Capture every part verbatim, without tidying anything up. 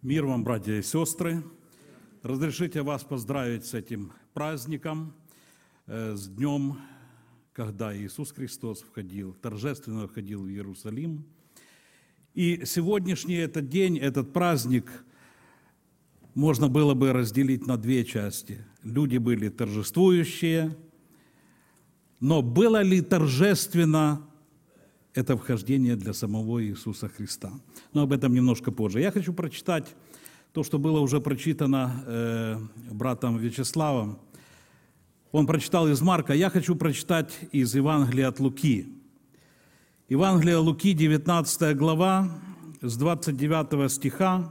Мир вам, братья и сестры! Разрешите вас поздравить с этим праздником, э, с днем, когда Иисус Христос входил, торжественно входил в Иерусалим. И сегодняшний этот день, этот праздник можно было бы разделить на две части. Люди были торжествующие, но было ли торжественно это вхождение для самого Иисуса Христа? Но об этом немножко позже. Я хочу прочитать то, что было уже прочитано э, братом Вячеславом. Он прочитал из Марка, я хочу прочитать из Евангелия от Луки. Евангелие Луки, девятнадцатая глава, с двадцать девятого стиха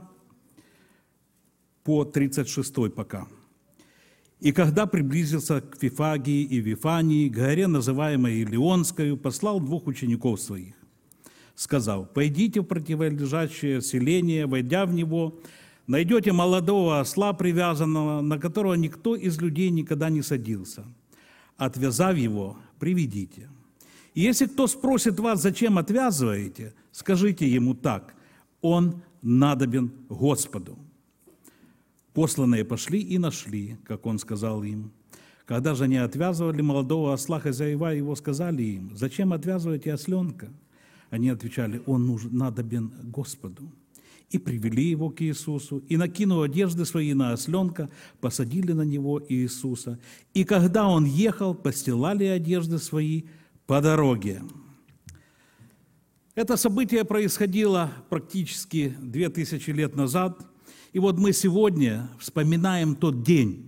по тридцать шестой пока. «И когда приблизился к Вифагии и Вифании, к горе, называемой Илионскою, послал двух учеников своих, сказал: пойдите в противолежащее селение, войдя в него, найдете молодого осла привязанного, на которого никто из людей никогда не садился. Отвязав его, приведите. И если кто спросит вас, зачем отвязываете, скажите ему так: он надобен Господу». Посланные пошли и нашли, как он сказал им. Когда же они отвязывали молодого осла, хозяева его сказали им: зачем отвязываете осленка? Они отвечали: он нужен, надобен Господу. И привели его к Иисусу, и, накинув одежды свои на осленка, посадили на него Иисуса. И когда он ехал, постилали одежды свои по дороге. Это событие происходило практически две тысячи лет назад. И вот мы сегодня вспоминаем тот день.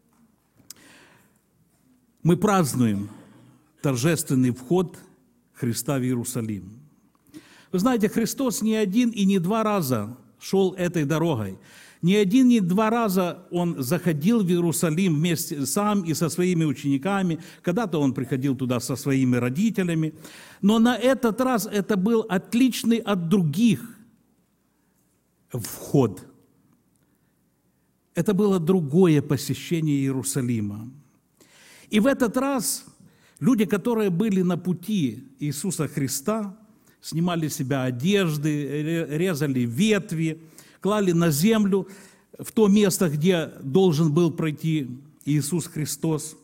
Мы празднуем торжественный вход Христа в Иерусалим. Вы знаете, Христос не один и не два раза шел этой дорогой. Не один, не два раза Он заходил в Иерусалим вместе сам и со своими учениками. Когда-то Он приходил туда со своими родителями. Но на этот раз это был отличный от других вход. Это было другое посещение Иерусалима. И в этот раз люди, которые были на пути Иисуса Христа, снимали с себя одежды, резали ветви, клали на землю в то место, где должен был пройти Иисус Христос.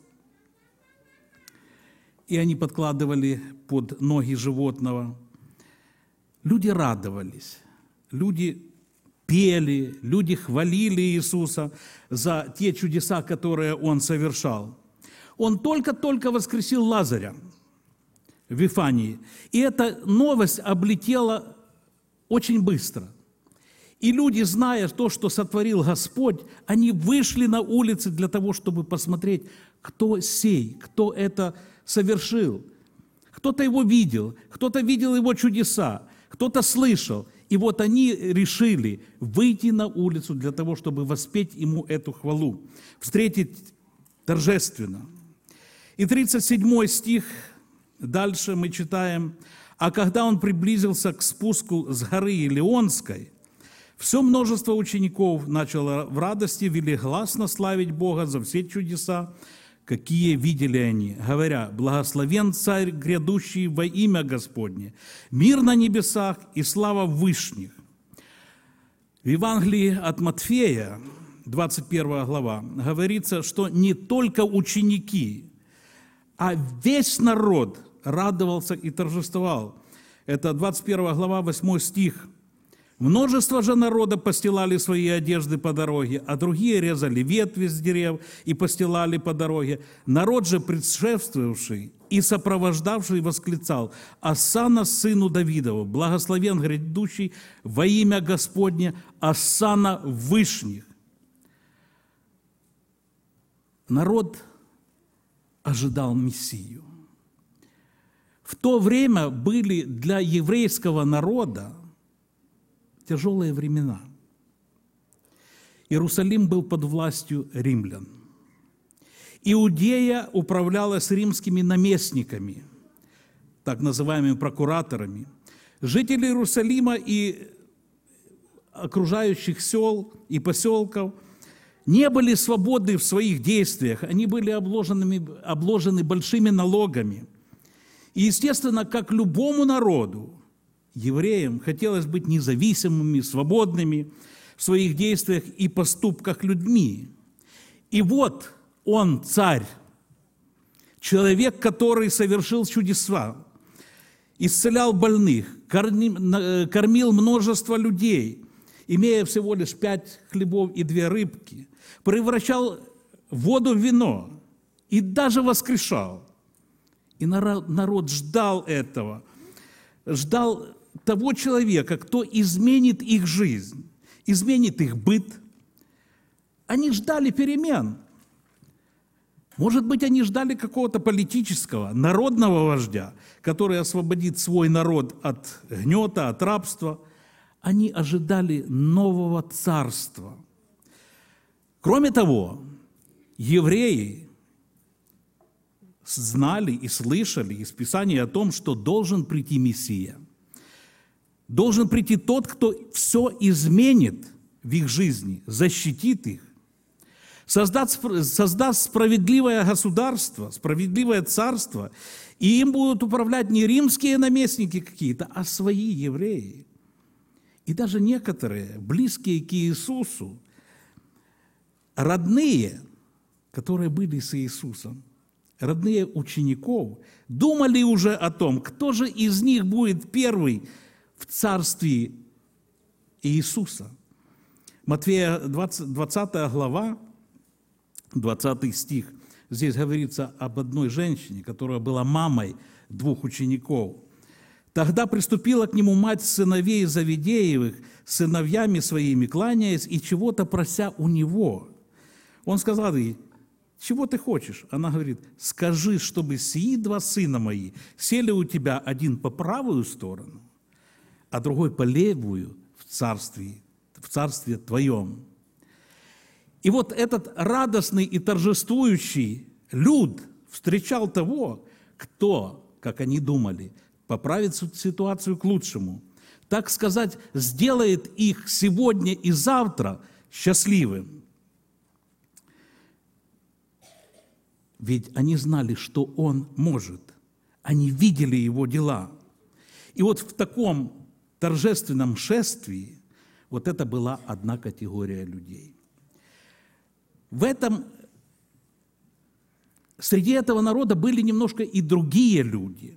И они подкладывали под ноги животного. Люди радовались, люди пели, люди хвалили Иисуса за те чудеса, которые Он совершал. Он только-только воскресил Лазаря в Вифании. И эта новость облетела очень быстро. И люди, зная то, что сотворил Господь, они вышли на улицы для того, чтобы посмотреть, кто сей, кто это совершил. Кто-то его видел, кто-то видел его чудеса, кто-то слышал. И вот они решили выйти на улицу для того, чтобы воспеть ему эту хвалу, встретить торжественно. И тридцать седьмой стих, дальше мы читаем: «А когда он приблизился к спуску с горы Илионской, все множество учеников начало в радости велигласно славить Бога за все чудеса, какие видели они, говоря: благословен Царь грядущий во имя Господне, мир на небесах и слава в вышних». В Евангелии от Матфея, двадцать первая глава, говорится, что не только ученики, а весь народ радовался и торжествовал. Это двадцать первая глава, восьмой стих. «Множество же народа постилали свои одежды по дороге, а другие резали ветви с дерев и постилали по дороге. Народ же, предшествовавший и сопровождавший, восклицал: Осанна сыну Давидову, благословен грядущий во имя Господне, Осанна в вышних». Народ ожидал Мессию. В то время были для еврейского народа тяжелые времена. Иерусалим был под властью римлян. Иудея управлялась римскими наместниками, так называемыми прокураторами. Жители Иерусалима и окружающих сел и поселков не были свободны в своих действиях. Они были обложены, обложены большими налогами. И, естественно, как любому народу, евреям хотелось быть независимыми, свободными. в своих действиях и поступках людьми. И вот он царь, человек, который совершил чудеса, исцелял больных, кормил множество людей, имея всего лишь пять хлебов и две рыбки, превращал воду в вино и даже воскрешал. И народ ждал этого, ждал того человека, кто изменит их жизнь, изменит их быт. Они ждали перемен. Может быть, они ждали какого-то политического, народного вождя, который освободит свой народ от гнета, от рабства. Они ожидали нового царства. Кроме того, евреи знали и слышали из Писания о том, что должен прийти Мессия. Должен прийти тот, кто все изменит в их жизни, защитит их, создаст, создаст справедливое государство, справедливое царство, и им будут управлять не римские наместники какие-то, а свои евреи. И даже некоторые, близкие к Иисусу, родные, которые были с Иисусом, родные учеников, думали уже о том, кто же из них будет первый в царстве Иисуса. Матфея двадцатая глава, двадцатый стих, здесь говорится об одной женщине, которая была мамой двух учеников. «Тогда приступила к нему мать сыновей Завидеевых, сыновьями своими кланяясь и чего-то прося у него. Он сказал ей: чего ты хочешь?» Она говорит: «Скажи, чтобы сии два сына мои сели у тебя, один по правую сторону, а другой по левую в царстве, в царстве твоем». И вот этот радостный и торжествующий люд встречал того, кто, как они думали, поправит ситуацию к лучшему, так сказать, сделает их сегодня и завтра счастливым. Ведь они знали, что он может. Они видели его дела. И вот в таком торжественном шествии вот это была одна категория людей. В этом, среди этого народа были немножко и другие люди.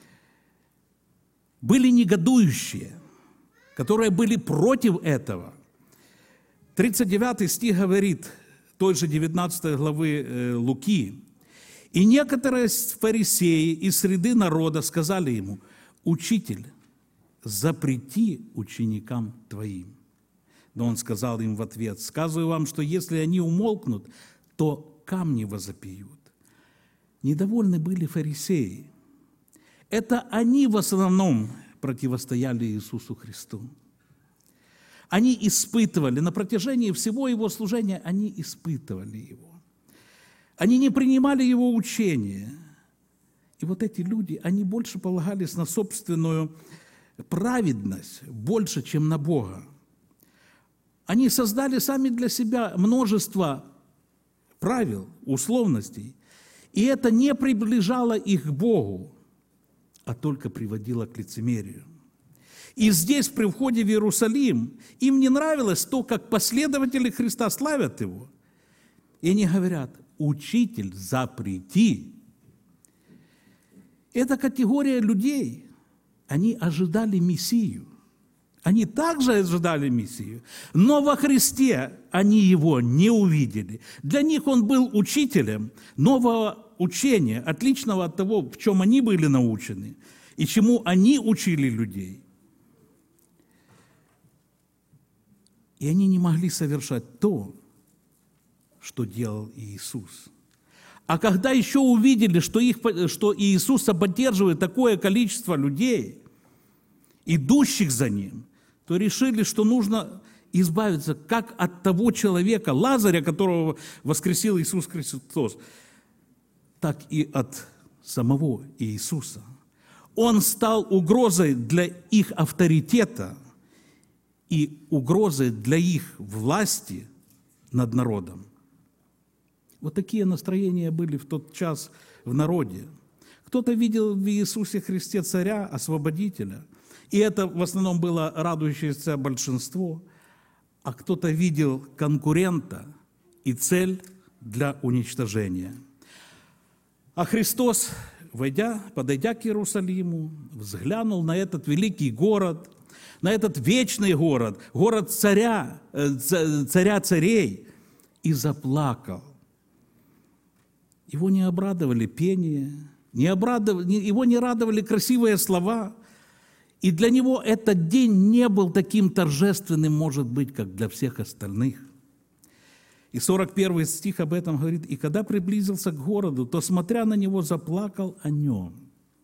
Были негодующие, которые были против этого. тридцать девятый стих говорит, той же девятнадцатой главы Луки: «И некоторые фарисеи из среды народа сказали ему: Учитель, запрети ученикам твоим». Но он сказал им в ответ: «Сказываю вам, что если они умолкнут, то камни возопьют». Недовольны были фарисеи. Это они в основном противостояли Иисусу Христу. Они испытывали, на протяжении всего Его служения, они испытывали Его. Они не принимали Его учения. И вот эти люди, они больше полагались на собственную праведность, больше, чем на Бога. Они создали сами для себя множество правил, условностей, и это не приближало их к Богу, а только приводило к лицемерию. И здесь, при входе в Иерусалим, им не нравилось то, как последователи Христа славят Его. И они говорят: «Учитель, запрети». Эта категория людей, они ожидали Мессию. Они также ожидали Мессию, но во Христе они Его не увидели. Для них Он был учителем нового учения, отличного от того, в чем они были научены и чему они учили людей. И они не могли совершать то, что делал Иисус. А когда еще увидели, что, их, что Иисуса поддерживает такое количество людей, идущих за Ним, то решили, что нужно избавиться как от того человека, Лазаря, которого воскресил Иисус Христос, так и от самого Иисуса. Он стал угрозой для их авторитета и угрозой для их власти над народом. Вот такие настроения были в тот час в народе. Кто-то видел в Иисусе Христе царя, освободителя, и это в основном было радующееся большинство, а кто-то видел конкурента и цель для уничтожения. А Христос, войдя, подойдя к Иерусалиму, взглянул на этот великий город, на этот вечный город, город царя, царя царей, и заплакал. Его не обрадовали пение, не обрадовали, его не радовали красивые слова, и для него этот день не был таким торжественным, может быть, как для всех остальных. И сорок первый стих об этом говорит: «И когда приблизился к городу, то, смотря на него, заплакал о нем».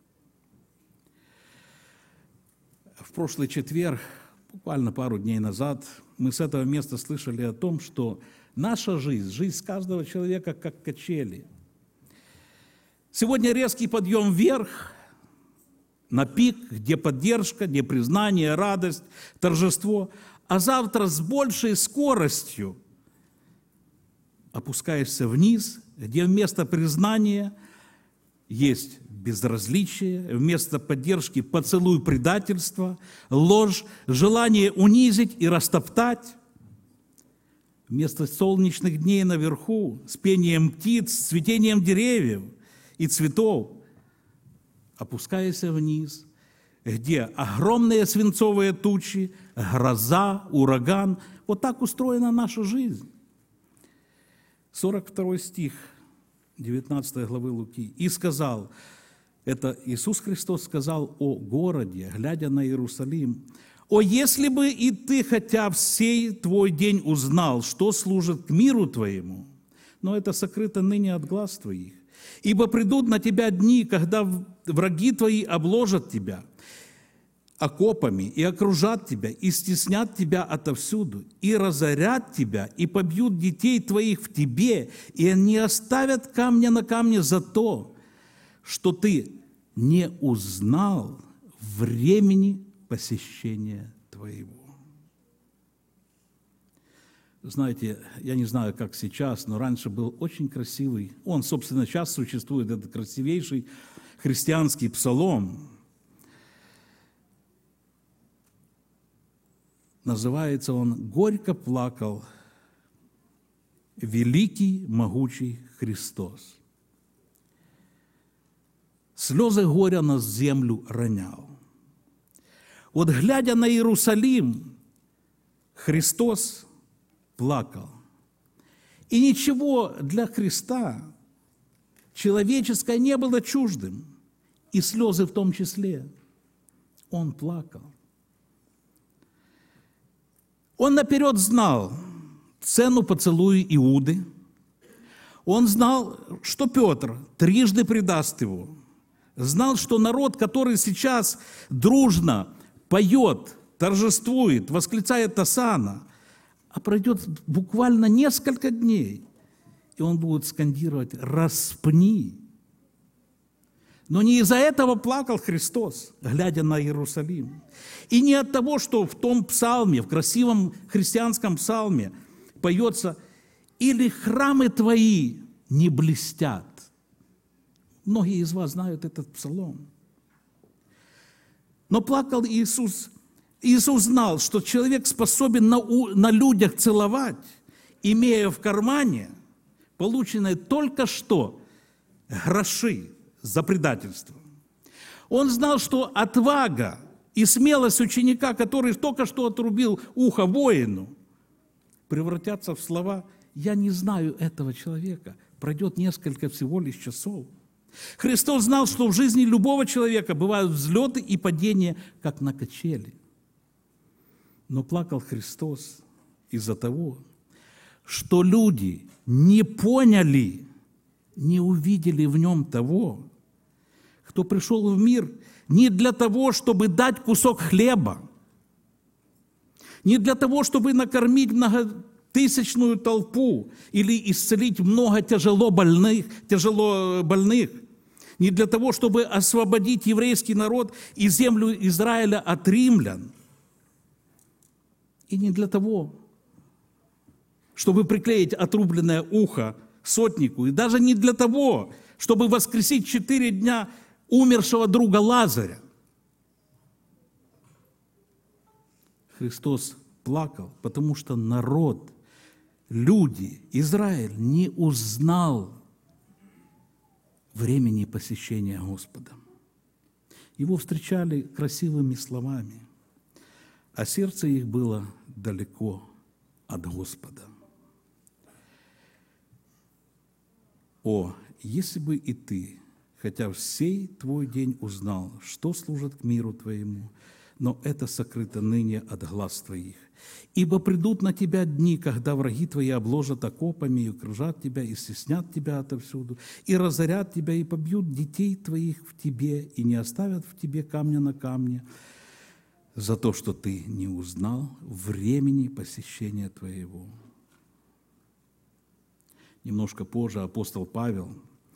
В прошлый четверг, буквально пару дней назад, мы с этого места слышали о том, что наша жизнь, жизнь каждого человека как качели. Сегодня резкий подъем вверх, на пик, где поддержка, где признание, радость, торжество, а завтра с большей скоростью опускаешься вниз, где вместо признания есть безразличие, вместо поддержки поцелуй предательства, ложь, желание унизить и растоптать. Вместо солнечных дней наверху с пением птиц, с цветением деревьев и цветов, опускайся вниз, где огромные свинцовые тучи, гроза, ураган. Вот так устроена наша жизнь. сорок второй стих девятнадцатой главы Луки. «И сказал», это Иисус Христос сказал о городе, глядя на Иерусалим: «О, если бы и ты хотя в сей твой день узнал, что служит к миру твоему, но это сокрыто ныне от глаз твоих. Ибо придут на тебя дни, когда враги твои обложат тебя окопами и окружат тебя, и стеснят тебя отовсюду, и разорят тебя, и побьют детей твоих в тебе, и они оставят камня на камне за то, что ты не узнал времени посещения твоего». Знаете, я не знаю, как сейчас, но раньше был очень красивый, он, собственно, сейчас существует, этот красивейший христианский псалом. Называется он «Горько плакал великий, могучий Христос. Слезы горя на землю ронял». Вот глядя на Иерусалим, Христос плакал. И ничего для Христа человеческое не было чуждым, и слезы в том числе. Он плакал. Он наперед знал цену поцелуя Иуды. Он знал, что Петр трижды предаст его. Знал, что народ, который сейчас дружно поет, торжествует, восклицает осанна, а пройдет буквально несколько дней, и он будет скандировать «распни». Но не из-за этого плакал Христос, глядя на Иерусалим. И не от того, что в том псалме, в красивом христианском псалме поется «или храмы твои не блестят». Многие из вас знают этот псалом. Но плакал Иисус. Иисус знал, что человек способен на, на людях целовать, имея в кармане полученные только что гроши за предательство. Он знал, что отвага и смелость ученика, который только что отрубил ухо воину, превратятся в слова «я не знаю этого человека». Пройдет несколько всего лишь часов. Христос знал, что в жизни любого человека бывают взлеты и падения, как на качели. Но плакал Христос из-за того, что люди не поняли, не увидели в нем того, кто пришел в мир не для того, чтобы дать кусок хлеба, не для того, чтобы накормить многотысячную толпу или исцелить много тяжело больных, тяжело больных, не для того, чтобы освободить еврейский народ и землю Израиля от римлян, и не для того, чтобы приклеить отрубленное ухо сотнику, и даже не для того, чтобы воскресить четыре дня умершего друга Лазаря. Христос плакал, потому что народ, люди, Израиль не узнал времени посещения Господа. Его встречали красивыми словами, а сердце их было далеко от Господа. О, если бы и ты, хотя в сей твой день узнал, что служит к миру твоему, но это сокрыто ныне от глаз твоих. Ибо придут на тебя дни, когда враги твои обложат окопами и окружат тебя, и стеснят тебя отовсюду, и разорят тебя, и побьют детей твоих в тебе, и не оставят в тебе камня на камне, за то, что ты не узнал времени посещения твоего. Немножко позже апостол Павел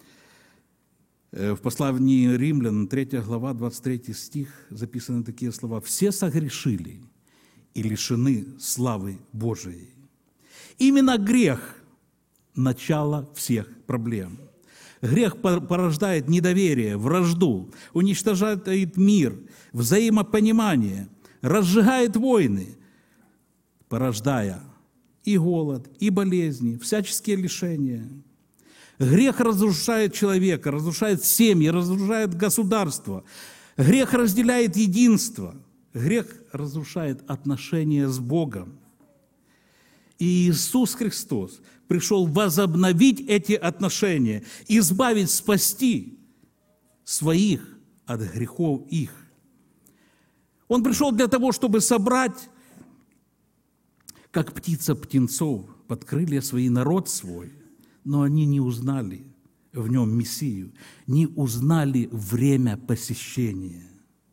в послании Римлян, третья глава, двадцать третий стих, записаны такие слова: «Все согрешили и лишены славы Божией». Именно грех – начало всех проблем. Грех порождает недоверие, вражду, уничтожает мир, взаимопонимание, разжигает войны, порождая и голод, и болезни, всяческие лишения. Грех разрушает человека, разрушает семьи, разрушает государство. Грех разделяет единство. Грех разрушает отношения с Богом. И Иисус Христос пришел возобновить эти отношения, избавить, спасти своих от грехов их. Он пришел для того, чтобы собрать, как птица птенцов, под крылья свои народ свой, но они не узнали в нем Мессию, не узнали время посещения.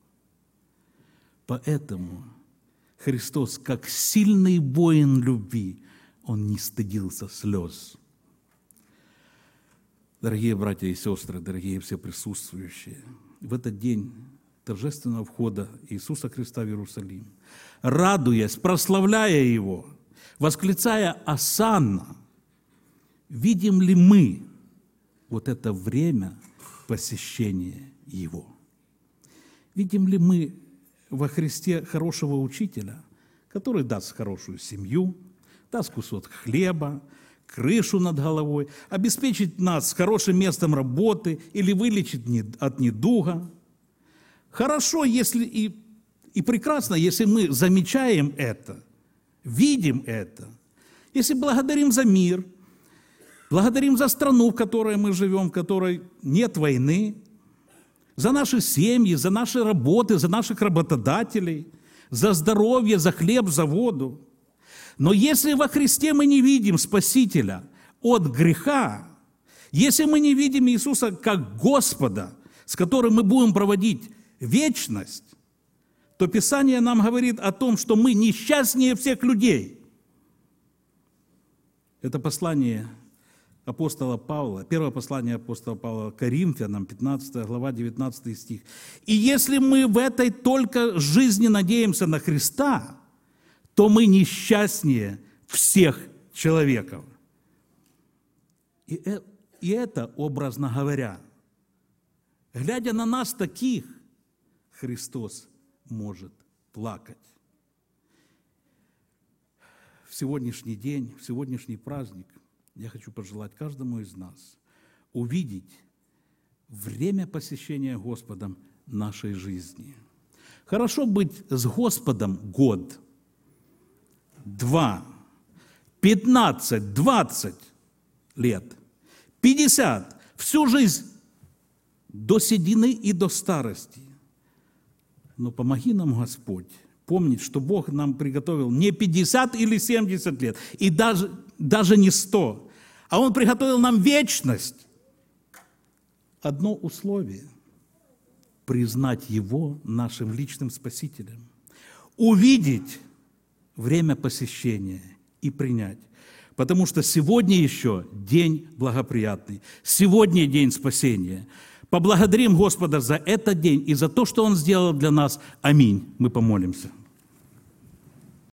Поэтому Христос, как сильный воин любви, Он не стыдился слез. Дорогие братья и сестры, дорогие все присутствующие, в этот день торжественного входа Иисуса Христа в Иерусалим, радуясь, прославляя Его, восклицая «Осанна», видим ли мы вот это время посещения Его? Видим ли мы во Христе хорошего учителя, который даст хорошую семью, даст кусок хлеба, крышу над головой, обеспечит нас хорошим местом работы или вылечит от недуга? Хорошо, если и, и прекрасно, если мы замечаем это, видим это, если благодарим за мир, благодарим за страну, в которой мы живем, в которой нет войны, за наши семьи, за наши работы, за наших работодателей, за здоровье, за хлеб, за воду. Но если во Христе мы не видим Спасителя от греха, если мы не видим Иисуса как Господа, с которым мы будем проводить вечность, то Писание нам говорит о том, что мы несчастнее всех людей. Это послание апостола Павла, первое послание апостола Павла Коринфянам, пятнадцатая глава, девятнадцатый стих. «И если мы в этой только жизни надеемся на Христа, то мы несчастнее всех человеков». И, и это, образно говоря, глядя на нас таких, Христос может плакать. В сегодняшний день, в сегодняшний праздник я хочу пожелать каждому из нас увидеть время посещения Господом нашей жизни. Хорошо быть с Господом год, два, пятнадцать, двадцать лет, пятьдесят, всю жизнь до седины и до старости. Но помоги нам, Господь, помнить, что Бог нам приготовил не пятьдесят или семьдесят лет, и даже, даже не сто, а Он приготовил нам вечность. Одно условие – признать Его нашим личным Спасителем, увидеть время посещения и принять. Потому что сегодня еще день благоприятный, сегодня день спасения. Поблагодарим Господа за этот день и за то, что Он сделал для нас. Аминь. Мы помолимся.